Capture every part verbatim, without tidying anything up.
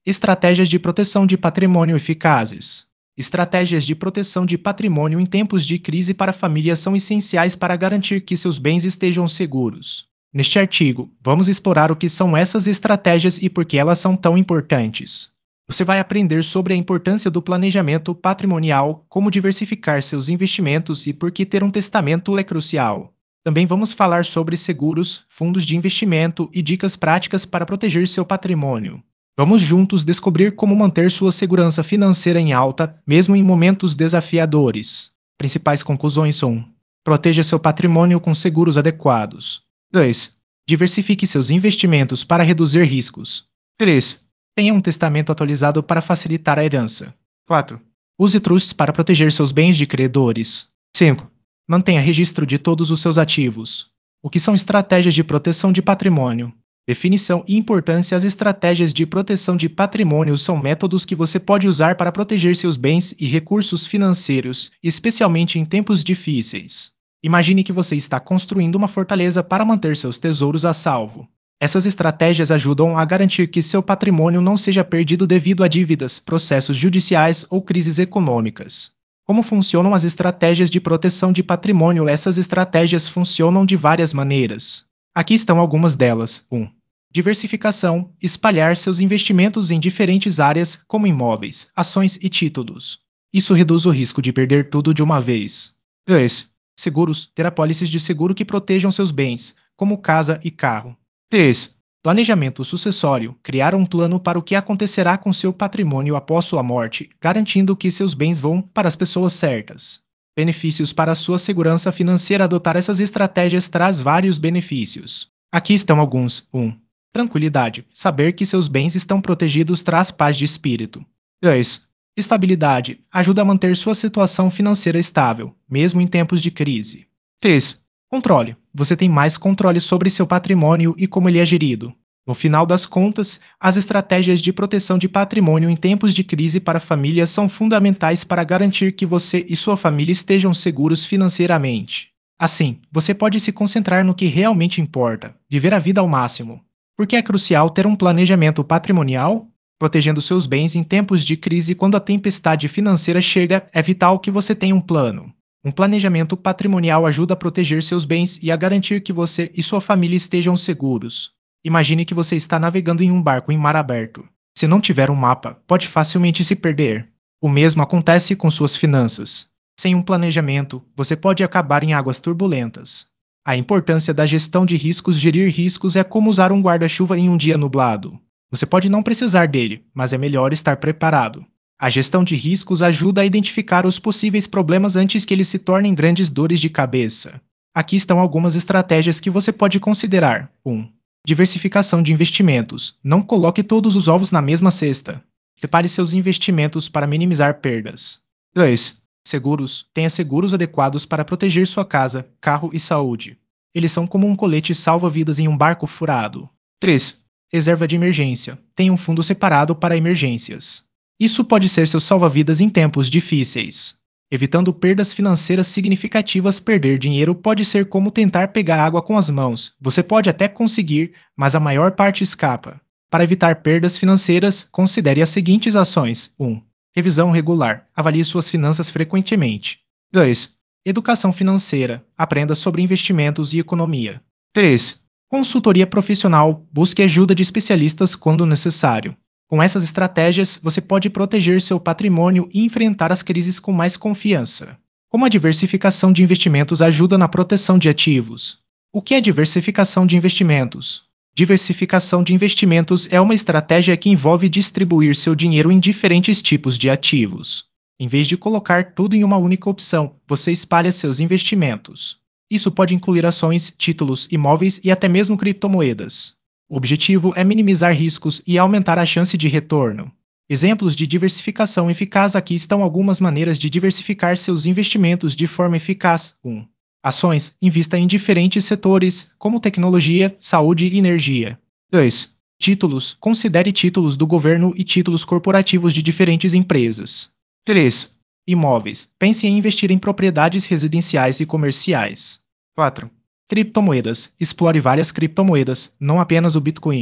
Estratégias de proteção de patrimônio eficazes. Estratégias de proteção de patrimônio em tempos de crise para famílias são essenciais para garantir que seus bens estejam seguros. Neste artigo, vamos explorar o que são essas estratégias e por que elas são tão importantes. Você vai aprender sobre a importância do planejamento patrimonial, como diversificar seus investimentos e por que ter um testamento é crucial. Também vamos falar sobre seguros, fundos de investimento e dicas práticas para proteger seu patrimônio. Vamos juntos descobrir como manter sua segurança financeira em alta, mesmo em momentos desafiadores. Principais conclusões são: proteja seu patrimônio com seguros adequados. dois. Diversifique seus investimentos para reduzir riscos. três. Tenha um testamento atualizado para facilitar a herança. quatro. Use trusts para proteger seus bens de credores. cinco. Mantenha registro de todos os seus ativos. O que são estratégias de proteção de patrimônio? Definição e importância. As estratégias de proteção de patrimônio são métodos que você pode usar para proteger seus bens e recursos financeiros, especialmente em tempos difíceis. Imagine que você está construindo uma fortaleza para manter seus tesouros a salvo. Essas estratégias ajudam a garantir que seu patrimônio não seja perdido devido a dívidas, processos judiciais ou crises econômicas. Como funcionam as estratégias de proteção de patrimônio? Essas estratégias funcionam de várias maneiras. Aqui estão algumas delas. um. Diversificação. Espalhar seus investimentos em diferentes áreas, como imóveis, ações e títulos. Isso reduz o risco de perder tudo de uma vez. dois. Seguros. Ter apólices de seguro que protejam seus bens, como casa e carro. três. Planejamento sucessório. Criar um plano para o que acontecerá com seu patrimônio após sua morte, garantindo que seus bens vão para as pessoas certas. Benefícios para a sua segurança financeira. Adotar essas estratégias traz vários benefícios. Aqui estão alguns. um. Tranquilidade. Saber que seus bens estão protegidos traz paz de espírito. dois. Estabilidade. Ajuda a manter sua situação financeira estável, mesmo em tempos de crise. três. Controle. Você tem mais controle sobre seu patrimônio e como ele é gerido. No final das contas, as estratégias de proteção de patrimônio em tempos de crise para famílias são fundamentais para garantir que você e sua família estejam seguros financeiramente. Assim, você pode se concentrar no que realmente importa, viver a vida ao máximo. Por que é crucial ter um planejamento patrimonial? Protegendo seus bens em tempos de crise. Quando a tempestade financeira chega, é vital que você tenha um plano. Um planejamento patrimonial ajuda a proteger seus bens e a garantir que você e sua família estejam seguros. Imagine que você está navegando em um barco em mar aberto. Se não tiver um mapa, pode facilmente se perder. O mesmo acontece com suas finanças. Sem um planejamento, você pode acabar em águas turbulentas. A importância da gestão de riscos. Gerir riscos é como usar um guarda-chuva em um dia nublado. Você pode não precisar dele, mas é melhor estar preparado. A gestão de riscos ajuda a identificar os possíveis problemas antes que eles se tornem grandes dores de cabeça. Aqui estão algumas estratégias que você pode considerar. um. Diversificação de investimentos. Não coloque todos os ovos na mesma cesta. Separe seus investimentos para minimizar perdas. dois. Seguros. Tenha seguros adequados para proteger sua casa, carro e saúde. Eles são como um colete salva-vidas em um barco furado. três. Reserva de emergência. Tenha um fundo separado para emergências. Isso pode ser seu salva-vidas em tempos difíceis. Evitando perdas financeiras significativas. Perder dinheiro pode ser como tentar pegar água com as mãos. Você pode até conseguir, mas a maior parte escapa. Para evitar perdas financeiras, considere as seguintes ações. um. Revisão regular. Avalie suas finanças frequentemente. dois. Educação financeira. Aprenda sobre investimentos e economia. três. Consultoria profissional. Busque ajuda de especialistas quando necessário. Com essas estratégias, você pode proteger seu patrimônio e enfrentar as crises com mais confiança. Como a diversificação de investimentos ajuda na proteção de ativos? O que é diversificação de investimentos? Diversificação de investimentos é uma estratégia que envolve distribuir seu dinheiro em diferentes tipos de ativos. Em vez de colocar tudo em uma única opção, você espalha seus investimentos. Isso pode incluir ações, títulos, imóveis e até mesmo criptomoedas. O objetivo é minimizar riscos e aumentar a chance de retorno. Exemplos de diversificação eficaz. Aqui estão algumas maneiras de diversificar seus investimentos de forma eficaz. um. Ações. Invista em diferentes setores, como tecnologia, saúde e energia. dois. Títulos. Considere títulos do governo e títulos corporativos de diferentes empresas. três. Imóveis. Pense em investir em propriedades residenciais e comerciais. quatro. Criptomoedas. Explore várias criptomoedas, não apenas o Bitcoin.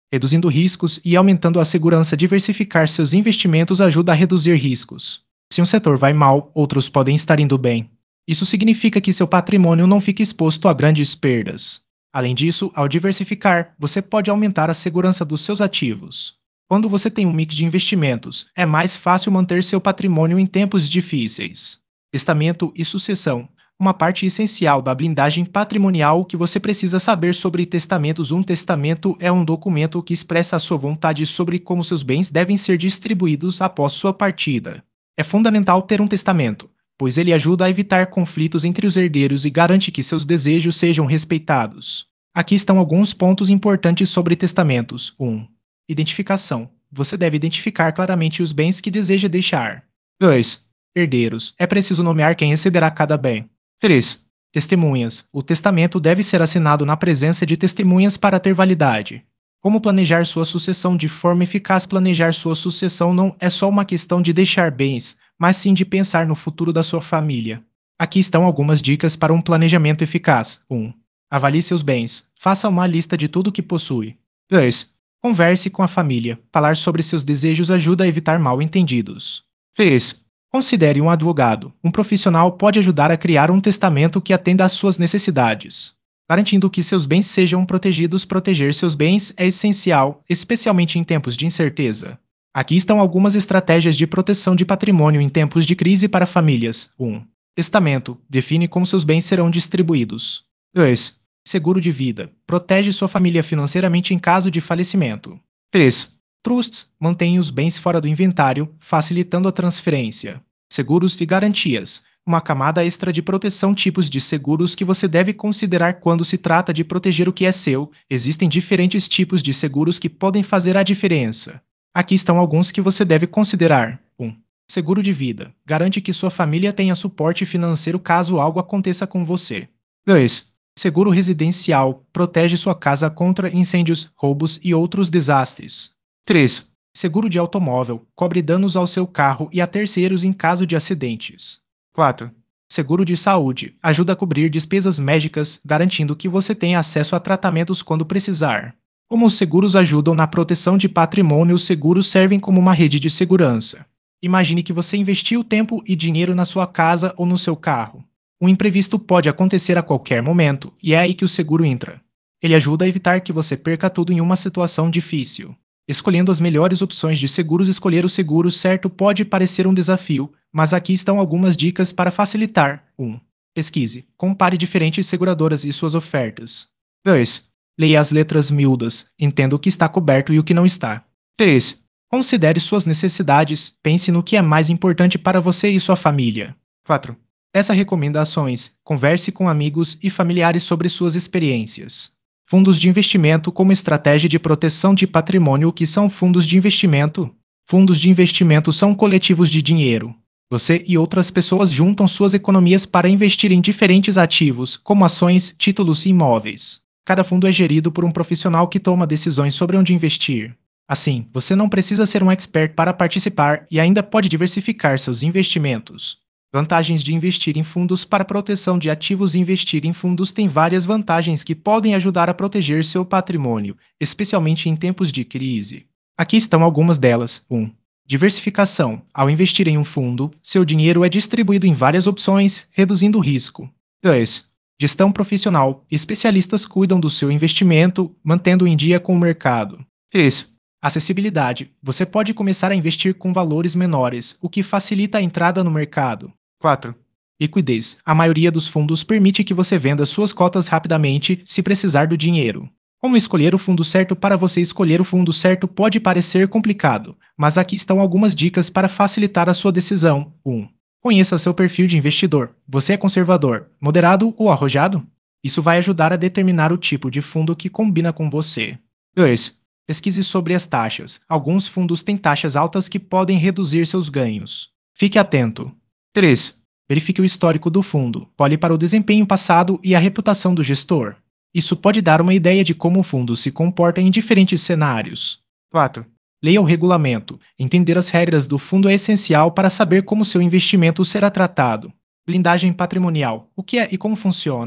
reduzindo riscos e aumentando a segurança. Diversificar seus investimentos ajuda a reduzir riscos. Se um setor vai mal, outros podem estar indo bem. Isso significa que seu patrimônio não fica exposto a grandes perdas. Além disso, ao diversificar, você pode aumentar a segurança dos seus ativos. Quando você tem um mix de investimentos, é mais fácil manter seu patrimônio em tempos difíceis. Testamento e sucessão. Uma parte essencial da blindagem patrimonial que você precisa saber sobre testamentos. Um testamento é um documento que expressa a sua vontade sobre como seus bens devem ser distribuídos após sua partida. É fundamental ter um testamento, pois ele ajuda a evitar conflitos entre os herdeiros e garante que seus desejos sejam respeitados. Aqui estão alguns pontos importantes sobre testamentos. um. Identificação. Você deve identificar claramente os bens que deseja deixar. dois. Herdeiros. É preciso nomear quem receberá cada bem. três. Testemunhas. O testamento deve ser assinado na presença de testemunhas para ter validade. Como planejar sua sucessão de forma eficaz? Planejar sua sucessão não é só uma questão de deixar bens, mas sim de pensar no futuro da sua família. Aqui estão algumas dicas para um planejamento eficaz. um. Avalie seus bens. Faça uma lista de tudo que possui. dois. Converse com a família. Falar sobre seus desejos ajuda a evitar mal-entendidos. três. Considere um advogado. Um profissional pode ajudar a criar um testamento que atenda às suas necessidades, garantindo que seus bens sejam protegidos. Proteger seus bens é essencial, especialmente em tempos de incerteza. Aqui estão algumas estratégias de proteção de patrimônio em tempos de crise para famílias. um. Testamento. Define como seus bens serão distribuídos. dois. Seguro de vida. Protege sua família financeiramente em caso de falecimento. três. Trusts. Mantém os bens fora do inventário, facilitando a transferência. Seguros e garantias. Uma camada extra de proteção. Tipos de seguros que você deve considerar quando se trata de proteger o que é seu. Existem diferentes tipos de seguros que podem fazer a diferença. Aqui estão alguns que você deve considerar. um. Seguro de vida. Garante que sua família tenha suporte financeiro caso algo aconteça com você. dois. Seguro residencial. Protege sua casa contra incêndios, roubos e outros desastres. três. Seguro de automóvel. Cobre danos ao seu carro e a terceiros em caso de acidentes. quatro. Seguro de saúde. Ajuda a cobrir despesas médicas, garantindo que você tenha acesso a tratamentos quando precisar. Como os seguros ajudam na proteção de patrimônio, os seguros servem como uma rede de segurança. Imagine que você investiu tempo e dinheiro na sua casa ou no seu carro. Um imprevisto pode acontecer a qualquer momento, e é aí que o seguro entra. Ele ajuda a evitar que você perca tudo em uma situação difícil. Escolhendo as melhores opções de seguros. Escolher o seguro certo pode parecer um desafio, mas aqui estão algumas dicas para facilitar. um. Pesquise. Compare diferentes seguradoras e suas ofertas. dois. Leia as letras miúdas. Entenda o que está coberto e o que não está. três. Considere suas necessidades. Pense no que é mais importante para você e sua família. quatro. Peça recomendações. Converse com amigos e familiares sobre suas experiências. Fundos de investimento como estratégia de proteção de patrimônio. O que são fundos de investimento? Fundos de investimento são coletivos de dinheiro. Você e outras pessoas juntam suas economias para investir em diferentes ativos, como ações, títulos e imóveis. Cada fundo é gerido por um profissional que toma decisões sobre onde investir. Assim, você não precisa ser um expert para participar e ainda pode diversificar seus investimentos. Vantagens de investir em fundos para proteção de ativos. Investir em fundos tem várias vantagens que podem ajudar a proteger seu patrimônio, especialmente em tempos de crise. Aqui estão algumas delas. um. Diversificação. Ao investir em um fundo, seu dinheiro é distribuído em várias opções, reduzindo o risco. dois. Gestão profissional. Especialistas cuidam do seu investimento, mantendo em dia com o mercado. três. Acessibilidade. Você pode começar a investir com valores menores, o que facilita a entrada no mercado. quatro. Liquidez. A maioria dos fundos permite que você venda suas cotas rapidamente se precisar do dinheiro. Como escolher o fundo certo? Para você escolher o fundo certo pode parecer complicado, mas aqui estão algumas dicas para facilitar a sua decisão. um. Conheça seu perfil de investidor. Você é conservador, moderado ou arrojado? Isso vai ajudar a determinar o tipo de fundo que combina com você. dois. Pesquise sobre as taxas. Alguns fundos têm taxas altas que podem reduzir seus ganhos. Fique atento. três. Verifique o histórico do fundo. Olhe para o desempenho passado e a reputação do gestor. Isso pode dar uma ideia de como o fundo se comporta em diferentes cenários. quatro. Leia o regulamento. Entender as regras do fundo é essencial para saber como seu investimento será tratado. Blindagem patrimonial. O que é e como funciona?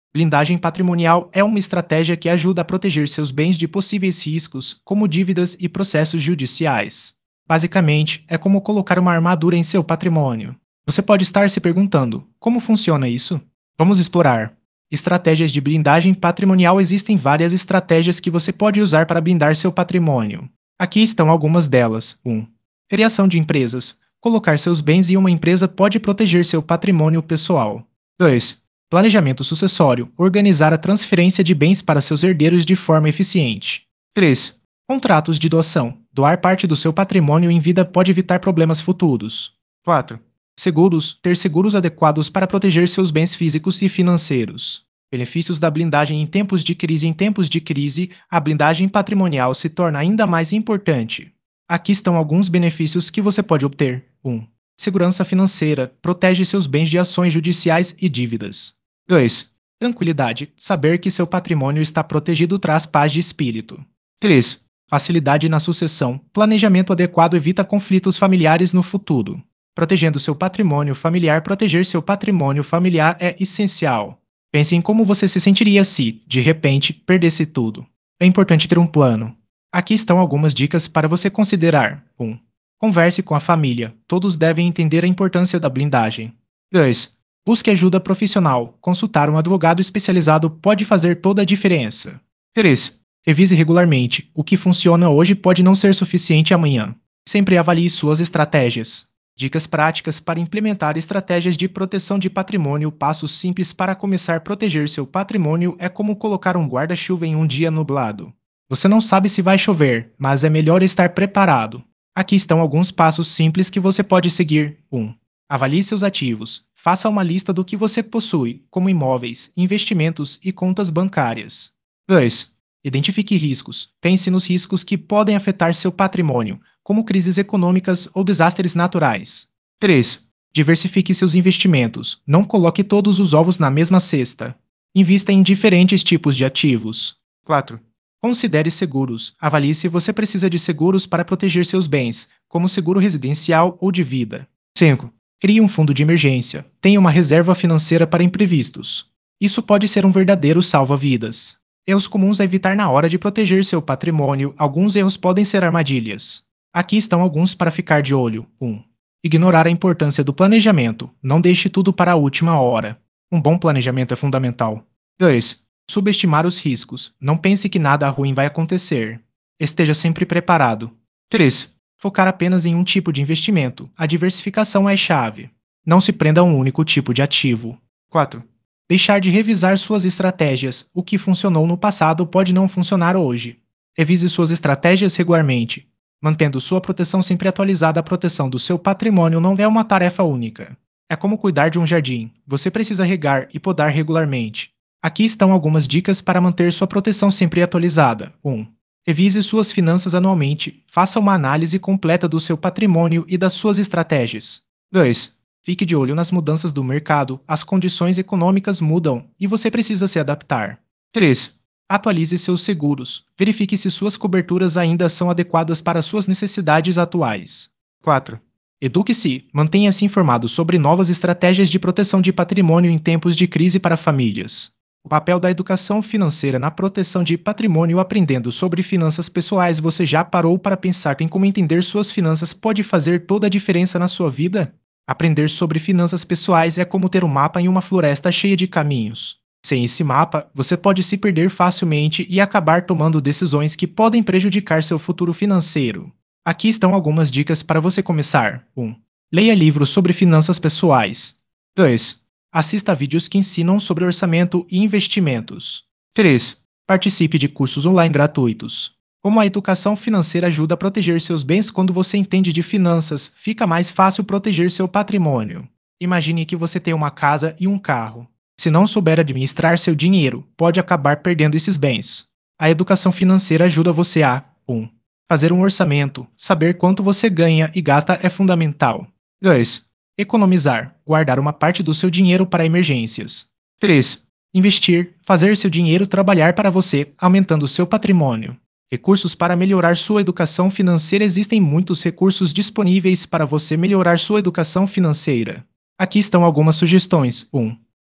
Blindagem patrimonial é uma estratégia que ajuda a proteger seus bens de possíveis riscos, como dívidas e processos judiciais. Basicamente, é como colocar uma armadura em seu patrimônio. Você pode estar se perguntando: como funciona isso? Vamos explorar. Estratégias de blindagem patrimonial. Existem várias estratégias que você pode usar para blindar seu patrimônio. Aqui estão algumas delas. um. Criação de empresas. Colocar seus bens em uma empresa pode proteger seu patrimônio pessoal. dois. Planejamento sucessório. Organizar a transferência de bens para seus herdeiros de forma eficiente. três. Contratos de doação. Doar parte do seu patrimônio em vida pode evitar problemas futuros. quatro. Seguros. Ter seguros adequados para proteger seus bens físicos e financeiros. Benefícios da blindagem em tempos de crise. Em tempos de crise, a blindagem patrimonial se torna ainda mais importante. Aqui estão alguns benefícios que você pode obter. um. Segurança financeira. Protege seus bens de ações judiciais e dívidas. dois. Tranquilidade. Saber que seu patrimônio está protegido traz paz de espírito. três. Facilidade na sucessão. Planejamento adequado evita conflitos familiares no futuro. Protegendo seu patrimônio familiar. Proteger seu patrimônio familiar é essencial. Pense em como você se sentiria se, de repente, perdesse tudo. É importante ter um plano. Aqui estão algumas dicas para você considerar. um. Converse com a família. Todos devem entender a importância da blindagem. dois. Busque ajuda profissional. Consultar um advogado especializado pode fazer toda a diferença. três. Revise regularmente. O que funciona hoje pode não ser suficiente amanhã. Sempre avalie suas estratégias. Dicas práticas para implementar estratégias de proteção de patrimônio. Passos simples para começar a proteger seu patrimônio é como colocar um guarda-chuva em um dia nublado. Você não sabe se vai chover, mas é melhor estar preparado. Aqui estão alguns passos simples que você pode seguir. um. Avalie seus ativos. Faça uma lista do que você possui, como imóveis, investimentos e contas bancárias. dois. Identifique riscos. Pense nos riscos que podem afetar seu patrimônio, como crises econômicas ou desastres naturais. três. Diversifique seus investimentos. Não coloque todos os ovos na mesma cesta. Invista em diferentes tipos de ativos. quatro. Considere seguros. Avalie se você precisa de seguros para proteger seus bens, como seguro residencial ou de vida. cinco. Crie um fundo de emergência. Tenha uma reserva financeira para imprevistos. Isso pode ser um verdadeiro salva-vidas. Erros comuns a evitar na hora de proteger seu patrimônio. Alguns erros podem ser armadilhas. Aqui estão alguns para ficar de olho. um. Ignorar a importância do planejamento. Não deixe tudo para a última hora. Um bom planejamento é fundamental. dois. Subestimar os riscos. Não pense que nada ruim vai acontecer. Esteja sempre preparado. três. Focar apenas em um tipo de investimento. A diversificação é chave. Não se prenda a um único tipo de ativo. quatro. Deixar de revisar suas estratégias. O que funcionou no passado pode não funcionar hoje. Revise suas estratégias regularmente. Mantendo sua proteção sempre atualizada. A proteção do seu patrimônio não é uma tarefa única. É como cuidar de um jardim. Você precisa regar e podar regularmente. Aqui estão algumas dicas para manter sua proteção sempre atualizada. um. Revise suas finanças anualmente. Faça uma análise completa do seu patrimônio e das suas estratégias. dois. Fique de olho nas mudanças do mercado. As condições econômicas mudam e você precisa se adaptar. três. Atualize seus seguros. Verifique se suas coberturas ainda são adequadas para suas necessidades atuais. quatro. Eduque-se. Mantenha-se informado sobre novas estratégias de proteção de patrimônio em tempos de crise para famílias. O papel da educação financeira na proteção de patrimônio. Aprendendo sobre finanças pessoais. Você já parou para pensar em como entender suas finanças pode fazer toda a diferença na sua vida? Aprender sobre finanças pessoais é como ter um mapa em uma floresta cheia de caminhos. Sem esse mapa, você pode se perder facilmente e acabar tomando decisões que podem prejudicar seu futuro financeiro. Aqui estão algumas dicas para você começar. um. Leia livros sobre finanças pessoais. dois. Assista a vídeos que ensinam sobre orçamento e investimentos. três. Participe de cursos online gratuitos. Como a educação financeira ajuda a proteger seus bens. Quando você entende de finanças, fica mais fácil proteger seu patrimônio. Imagine que você tem uma casa e um carro. Se não souber administrar seu dinheiro, pode acabar perdendo esses bens. A educação financeira ajuda você a um. Fazer um orçamento. Saber quanto você ganha e gasta é fundamental. dois. Economizar. Guardar uma parte do seu dinheiro para emergências. três. Investir. Fazer seu dinheiro trabalhar para você, aumentando seu patrimônio. Recursos para melhorar sua educação financeira. Existem muitos recursos disponíveis para você melhorar sua educação financeira. Aqui estão algumas sugestões. um.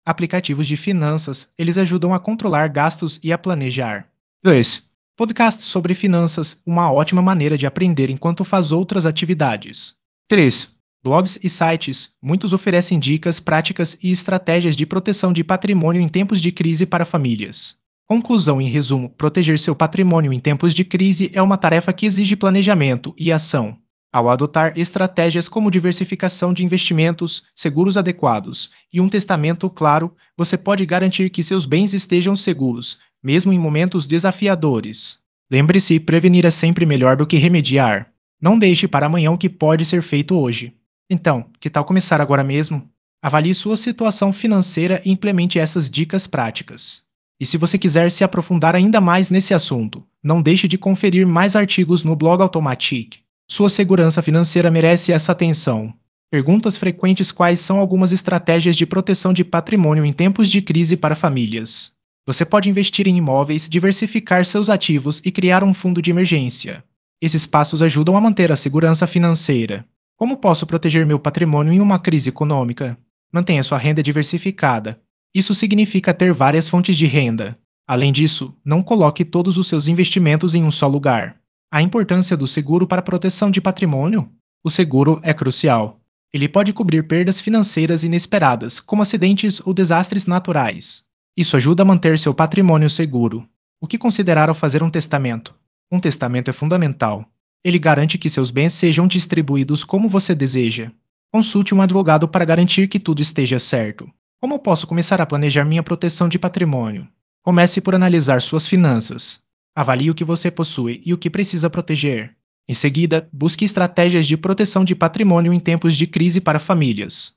Aplicativos de finanças, eles ajudam a controlar gastos e a planejar. dois. Podcasts sobre finanças, uma ótima maneira de aprender enquanto faz outras atividades. três. Blogs e sites, muitos oferecem dicas, práticas e estratégias de proteção de patrimônio em tempos de crise para famílias. Conclusão em resumo: proteger seu patrimônio em tempos de crise é uma tarefa que exige planejamento e ação. Ao adotar estratégias como diversificação de investimentos, seguros adequados e um testamento claro, você pode garantir que seus bens estejam seguros, mesmo em momentos desafiadores. Lembre-se, prevenir é sempre melhor do que remediar. Não deixe para amanhã o que pode ser feito hoje. Então, que tal começar agora mesmo? Avalie sua situação financeira e implemente essas dicas práticas. E se você quiser se aprofundar ainda mais nesse assunto, não deixe de conferir mais artigos no blog Automatic. Sua segurança financeira merece essa atenção. Perguntas frequentes: quais são algumas estratégias de proteção de patrimônio em tempos de crise para famílias? Você pode investir em imóveis, diversificar seus ativos e criar um fundo de emergência. Esses passos ajudam a manter a segurança financeira. Como posso proteger meu patrimônio em uma crise econômica? Mantenha sua renda diversificada. Isso significa ter várias fontes de renda. Além disso, não coloque todos os seus investimentos em um só lugar. A importância do seguro para a proteção de patrimônio? O seguro é crucial. Ele pode cobrir perdas financeiras inesperadas, como acidentes ou desastres naturais. Isso ajuda a manter seu patrimônio seguro. O que considerar ao fazer um testamento? Um testamento é fundamental. Ele garante que seus bens sejam distribuídos como você deseja. Consulte um advogado para garantir que tudo esteja certo. Como posso começar a planejar minha proteção de patrimônio? Comece por analisar suas finanças. Avalie o que você possui e o que precisa proteger. Em seguida, busque estratégias de proteção de patrimônio em tempos de crise para famílias.